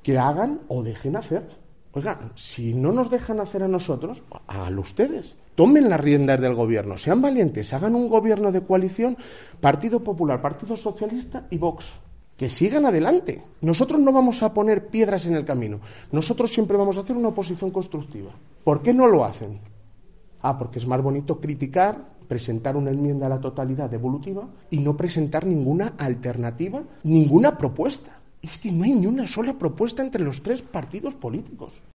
que hagan o dejen hacer. Oiga, si no nos dejan hacer a nosotros, háganlo ustedes. Tomen las riendas del gobierno, sean valientes, hagan un gobierno de coalición, Partido Popular, Partido Socialista y Vox. Que sigan adelante. Nosotros no vamos a poner piedras en el camino. Nosotros siempre vamos a hacer una oposición constructiva. ¿Por qué no lo hacen? Porque es más bonito criticar, presentar una enmienda a la totalidad devolutiva y no presentar ninguna alternativa, ninguna propuesta. Es que no hay ni una sola propuesta entre los tres partidos políticos.